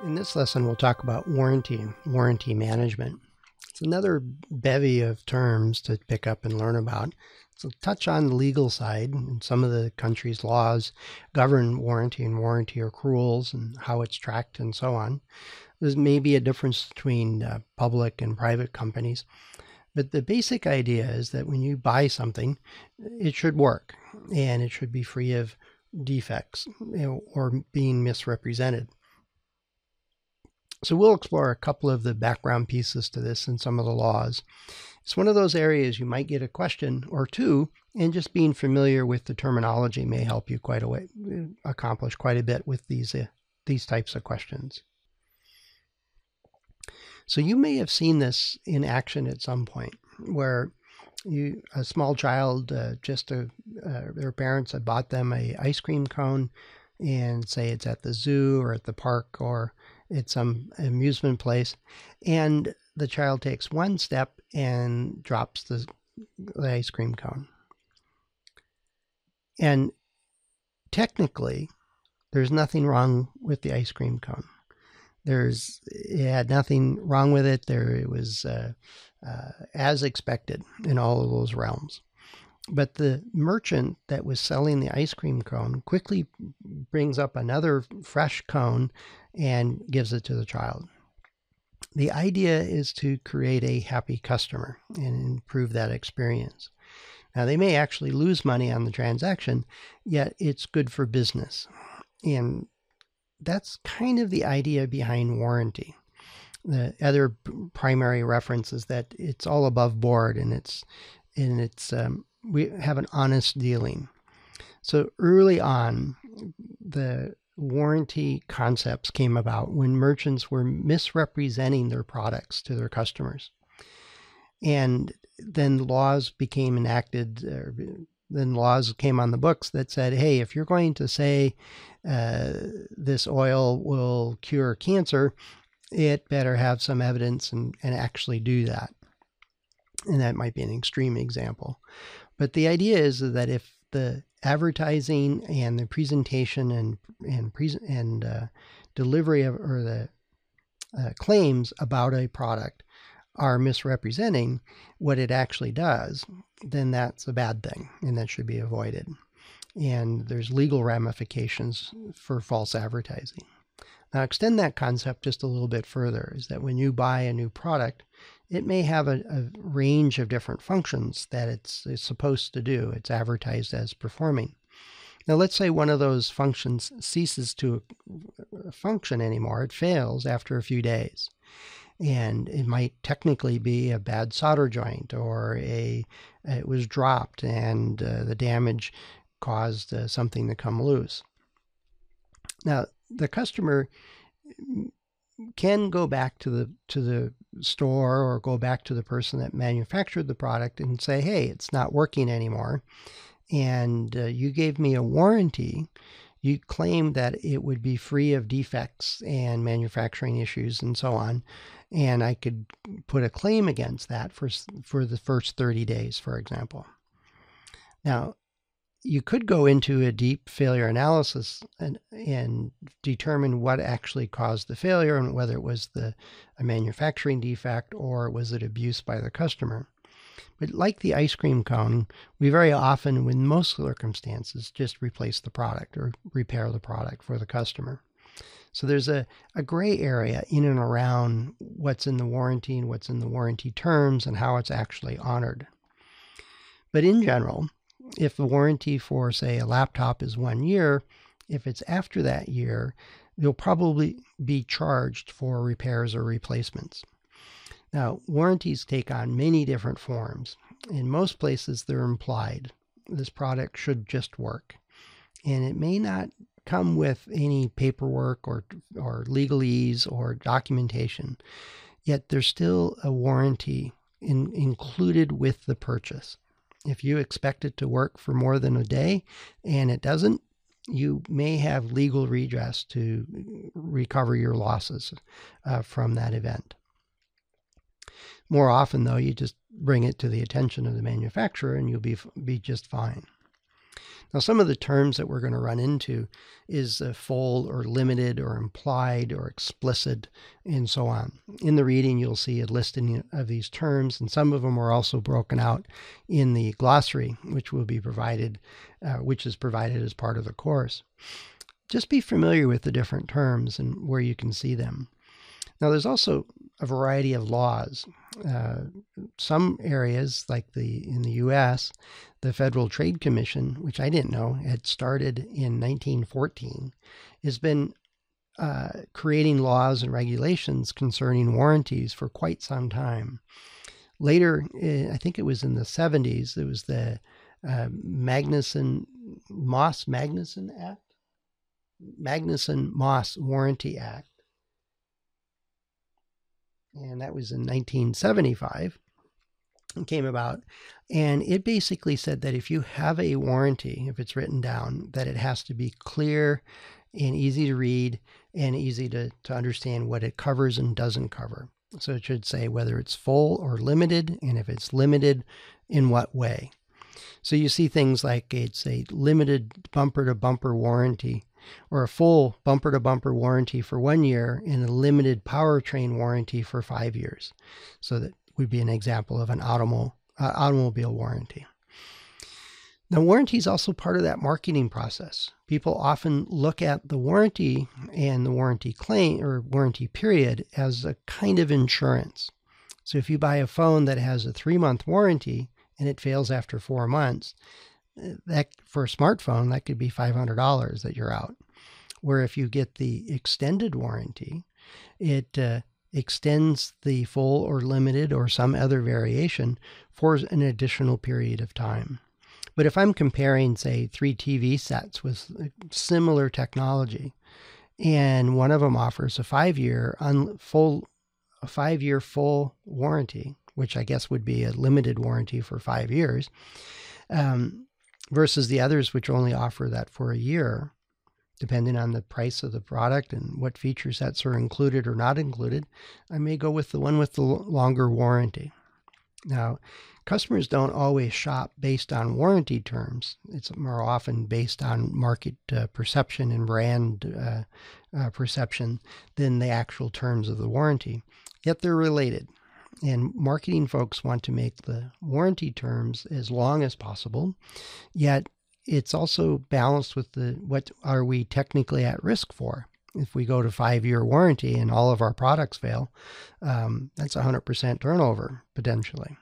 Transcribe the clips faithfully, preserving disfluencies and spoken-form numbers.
In this lesson, we'll talk about warranty, warranty management. It's another bevy of terms to pick up and learn about. So touch on the legal side, and some of the country's laws govern warranty and warranty accruals and how it's tracked and so on. There's maybe a difference between uh, public and private companies. But the basic idea is that when you buy something, it should work and it should be free of defects, you know, or being misrepresented. So we'll explore a couple of the background pieces to this and some of the laws. It's one of those areas you might get a question or two, and just being familiar with the terminology may help you quite a way, accomplish quite a bit with these, uh, these types of questions. So you may have seen this in action at some point, where you, a small child, uh, just a, uh, their parents had bought them a ice cream cone, and say it's at the zoo or at the park or at some amusement place, and the child takes one step and drops the, the ice cream cone. And technically, there's nothing wrong with the ice cream cone. There's, it had nothing wrong with it. There, it was uh, uh, as expected in all of those realms. But the merchant that was selling the ice cream cone quickly brings up another fresh cone and gives it to the child. The idea is to create a happy customer and improve that experience. Now, they may actually lose money on the transaction, yet it's good for business. And that's kind of the idea behind warranty. The other primary reference is that it's all above board, and it's and it's um, we have an honest dealing. So early on, the warranty concepts came about when merchants were misrepresenting their products to their customers. And then laws became enacted, or then laws came on the books that said, hey, if you're going to say uh, this oil will cure cancer, it better have some evidence and, and actually do that. And that might be an extreme example. But the idea is that if the advertising and the presentation and and pre- and uh, delivery of, or the uh, claims about a product are misrepresenting what it actually does, then that's a bad thing, and that should be avoided. And there's legal ramifications for false advertising. Now, extend that concept just a little bit further, is that when you buy a new product, it may have a, a range of different functions that it's, it's supposed to do. It's advertised as performing. Now, let's say one of those functions ceases to function anymore. It fails after a few days. And it might technically be a bad solder joint, or a it was dropped and uh, the damage caused uh, something to come loose. Now, the customer can go back to the to the store or go back to the person that manufactured the product and say, hey, it's not working anymore, and uh, you gave me a warranty. You claimed that it would be free of defects and manufacturing issues and so on, and I could put a claim against that for for the first thirty days, for example. Now, you could go into a deep failure analysis and, and determine what actually caused the failure and whether it was the a manufacturing defect or was it abuse by the customer. But like the ice cream cone, we very often, in most circumstances, just replace the product or repair the product for the customer. So there's a, a gray area in and around what's in the warranty and what's in the warranty terms and how it's actually honored. But in general, if the warranty for, say, a laptop is one year, if it's after that year, you'll probably be charged for repairs or replacements. Now, warranties take on many different forms. In most places, they're implied. This product should just work. And it may not come with any paperwork or, or legalese or documentation, yet there's still a warranty in, included with the purchase. If you expect it to work for more than a day and it doesn't, you may have legal redress to recover your losses uh, from that event. More often, though, you just bring it to the attention of the manufacturer and you'll be, be just fine. Now, some of the terms that we're going to run into is uh, full or limited or implied or explicit and so on. In the reading, you'll see a listing of these terms, and some of them are also broken out in the glossary, which will be provided, uh, which is provided as part of the course. Just be familiar with the different terms and where you can see them. Now, there's also a variety of laws. Uh, some areas, like the in the U S, the Federal Trade Commission, which I didn't know had started in nineteen fourteen, has been uh, creating laws and regulations concerning warranties for quite some time. Later, I think it was in the seventies, it was the uh, Magnuson Moss Magnuson Act, Magnuson Moss Warranty Act. And that was in nineteen seventy-five. It came about, and it basically said that if you have a warranty, if it's written down, that it has to be clear and easy to read and easy to, to understand what it covers and doesn't cover. So it should say whether it's full or limited, and if it's limited, in what way. So you see things like it's a limited bumper-to-bumper warranty, or a full bumper-to-bumper warranty for one year and a limited powertrain warranty for five years. So that would be an example of an automo- uh, automobile warranty. Now, warranty is also part of that marketing process. People often look at the warranty and the warranty claim or warranty period as a kind of insurance. So if you buy a phone that has a three-month warranty and it fails after four months, that for a smartphone, that could be five hundred dollars that you're out. Where if you get the extended warranty, it uh, extends the full or limited or some other variation for an additional period of time. But if I'm comparing, say, three T V sets with similar technology, and one of them offers a five-year un- full, a five-year full warranty, which I guess would be a limited warranty for five years, um, versus the others which only offer that for a year, depending on the price of the product and what feature sets are included or not included, I may go with the one with the longer warranty. Now, customers don't always shop based on warranty terms. It's more often based on market uh, perception and brand uh, uh, perception than the actual terms of the warranty. Yet they're related. And marketing folks want to make the warranty terms as long as possible, yet it's also balanced with the what are we technically at risk for. If we go to five-year warranty and all of our products fail, um, that's one hundred percent turnover potentially.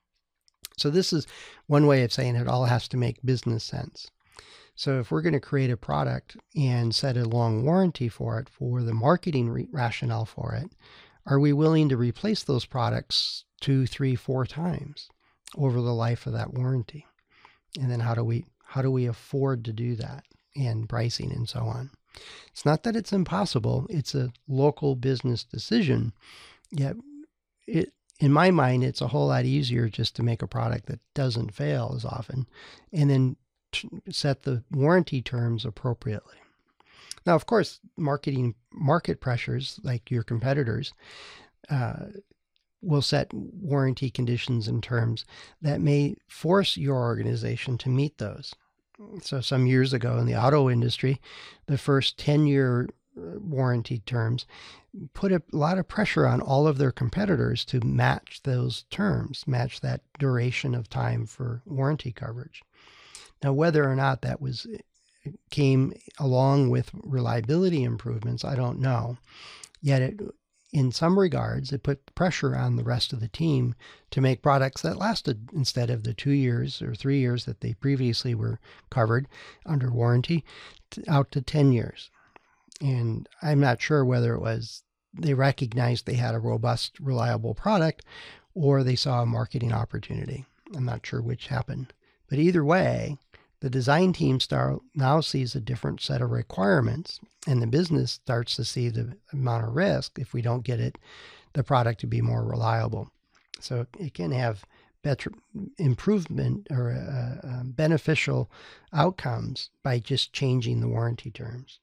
So this is one way of saying it all has to make business sense. So if we're going to create a product and set a long warranty for it, for the marketing re- rationale for it, are we willing to replace those products two, three, four times over the life of that warranty? And then how do we how do we afford to do that, and pricing and so on? It's not that it's impossible. It's a local business decision. Yet, it in my mind, it's a whole lot easier just to make a product that doesn't fail as often, and then t- set the warranty terms appropriately. Now, of course, marketing market pressures like your competitors uh, will set warranty conditions and terms that may force your organization to meet those. So some years ago in the auto industry, the first ten-year warranty terms put a lot of pressure on all of their competitors to match those terms, match that duration of time for warranty coverage. Now, whether or not that was came along with reliability improvements, I don't know. Yet it, in some regards, it put pressure on the rest of the team to make products that lasted, instead of the two years or three years that they previously were covered under warranty, out to ten years. And I'm not sure whether it was they recognized they had a robust, reliable product, or they saw a marketing opportunity. I'm not sure which happened. But either way, the design team start, now sees a different set of requirements, and the business starts to see the amount of risk if we don't get it, the product to be more reliable. So it can have better improvement or uh, uh, beneficial outcomes by just changing the warranty terms.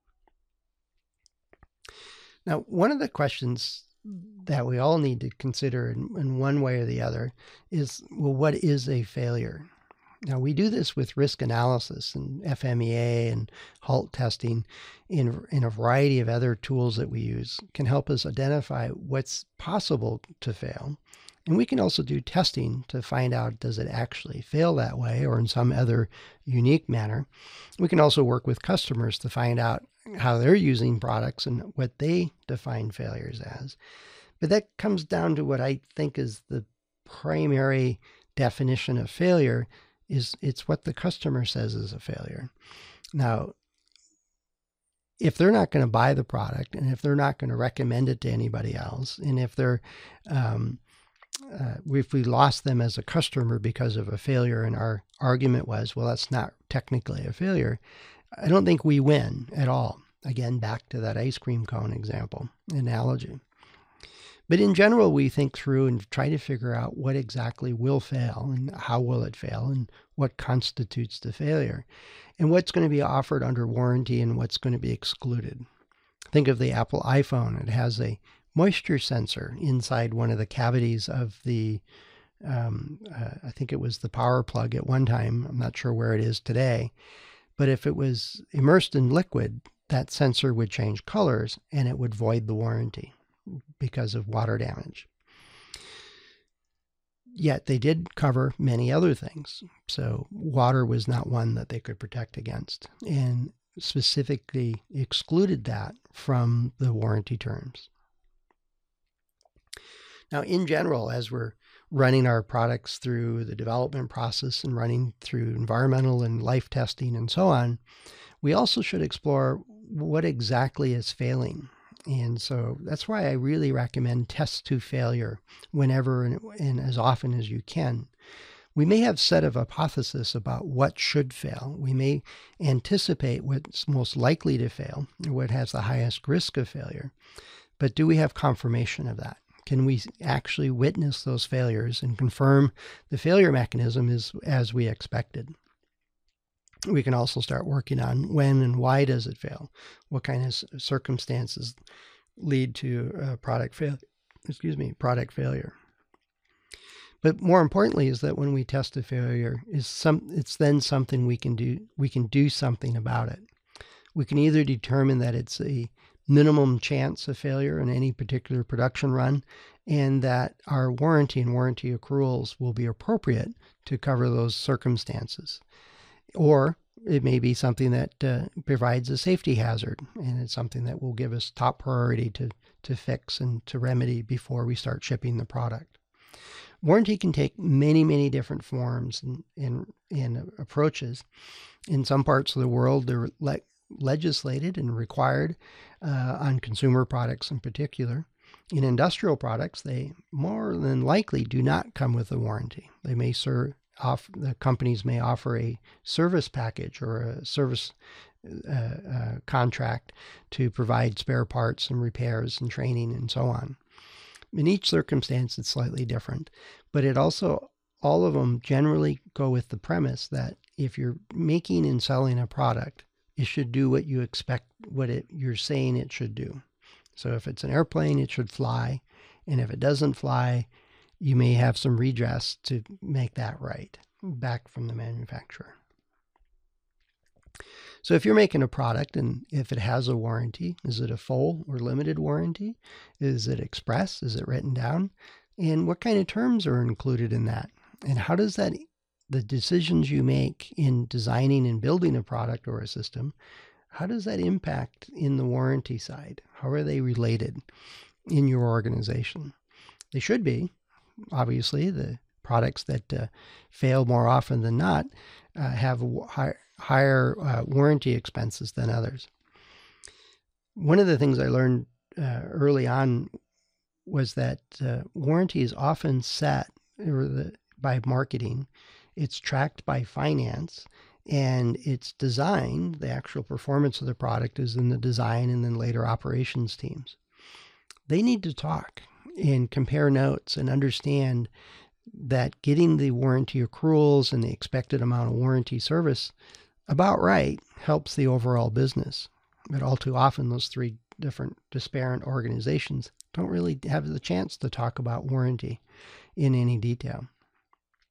Now, one of the questions that we all need to consider in, in one way or the other is, well, what is a failure? Now, we do this with risk analysis and F M E A and HALT testing in, in a variety of other tools that we use can help us identify what's possible to fail. And we can also do testing to find out, does it actually fail that way or in some other unique manner. We can also work with customers to find out how they're using products and what they define failures as. But that comes down to what I think is the primary definition of failure, is it's what the customer says is a failure. Now, if they're not going to buy the product, and if they're not going to recommend it to anybody else, and if they're um, uh, if we lost them as a customer because of a failure, and our argument was, well, that's not technically a failure, I don't think we win at all. Again, back to that ice cream cone example analogy. But in general, we think through and try to figure out what exactly will fail and how will it fail and what constitutes the failure and what's going to be offered under warranty and what's going to be excluded. Think of the Apple iPhone. It has a moisture sensor inside one of the cavities of the, um, uh, I think it was the power plug at one time. I'm not sure where it is today. But if it was immersed in liquid, that sensor would change colors and it would void the warranty because of water damage. Yet they did cover many other things. So water was not one that they could protect against, and specifically excluded that from the warranty terms. Now, in general, as we're running our products through the development process and running through environmental and life testing and so on, we also should explore what exactly is failing. And so that's why I really recommend test to failure whenever and, and as often as you can. We may have set of hypothesis about what should fail. We may anticipate what's most likely to fail, or what has the highest risk of failure. But do we have confirmation of that? Can we actually witness those failures and confirm the failure mechanism is as we expected? We can also start working on when and why does it fail? What kind of circumstances lead to uh, product fail, excuse me, product failure? But more importantly is that when we test a failure, is some it's then something we can do. We can do something about it. We can either determine that it's a minimum chance of failure in any particular production run, and that our warranty and warranty accruals will be appropriate to cover those circumstances. Or it may be something that uh, provides a safety hazard, and it's something that will give us top priority to, to fix and to remedy before we start shipping the product. Warranty can take many, many different forms and, and, and approaches. In some parts of the world, they're le- legislated and required uh, on consumer products in particular. In industrial products, they more than likely do not come with a warranty. They may serve Off, the companies may offer a service package or a service uh, uh, contract to provide spare parts and repairs and training and so on. In each circumstance, it's slightly different, but it also, all of them generally go with the premise that if you're making and selling a product, it should do what you expect, what it, you're saying it should do. So if it's an airplane, it should fly, and if it doesn't fly, you may have some redress to make that right back from the manufacturer. So if you're making a product and if it has a warranty, is it a full or limited warranty? Is it express? Is it written down? And what kind of terms are included in that? And how does that, the decisions you make in designing and building a product or a system, how does that impact in the warranty side? How are they related in your organization? They should be. Obviously, the products that uh, fail more often than not uh, have high, higher uh, warranty expenses than others. One of the things I learned uh, early on was that uh, warranty is often set or the, by marketing. It's tracked by finance, and it's design, the actual performance of the product is in the design and then later operations teams. They need to talk and compare notes and understand that getting the warranty accruals and the expected amount of warranty service about right helps the overall business. But all too often, those three different disparate organizations don't really have the chance to talk about warranty in any detail.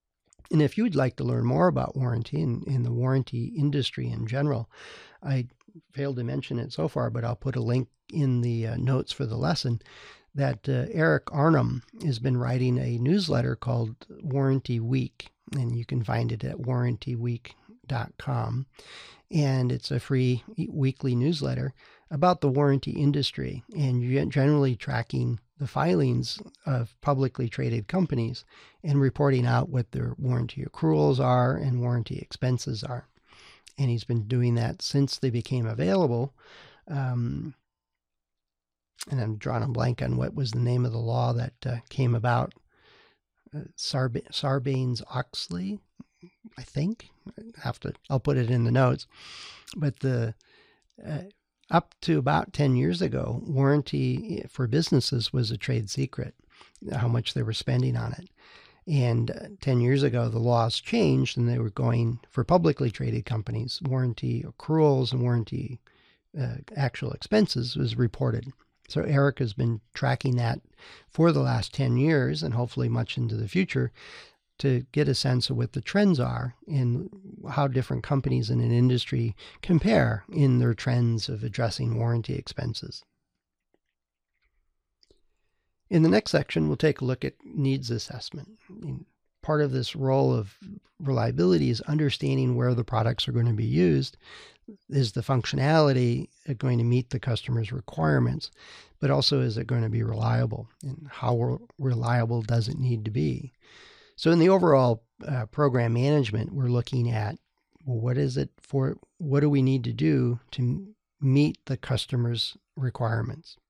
And if you'd like to learn more about warranty and, and the warranty industry in general, I failed to mention it so far, but I'll put a link in the uh, notes for the lesson that uh, Eric Arnhem has been writing a newsletter called Warranty Week, and you can find it at warranty week dot com. And it's a free weekly newsletter about the warranty industry and generally tracking the filings of publicly traded companies and reporting out what their warranty accruals are and warranty expenses are. And he's been doing that since they became available. Um, and I'm drawing a blank on what was the name of the law that uh, came about. Uh, Sarb- Sarbanes-Oxley, I think. I have to. I'll put it in the notes. But the uh, up to about ten years ago, warranty for businesses was a trade secret, how much they were spending on it. And uh, ten years ago, the laws changed and they were going for publicly traded companies. Warranty accruals and warranty uh, actual expenses was reported. So Eric has been tracking that for the last ten years and hopefully much into the future to get a sense of what the trends are and how different companies in an industry compare in their trends of addressing warranty expenses. In the next section, we'll take a look at needs assessment. I mean, part of this role of reliability is understanding where the products are going to be used. Is the functionality going to meet the customer's requirements, but also is it going to be reliable, and how reliable does it need to be? So in the overall uh, program management, we're looking at, well, what is it for, what do we need to do to meet the customer's requirements?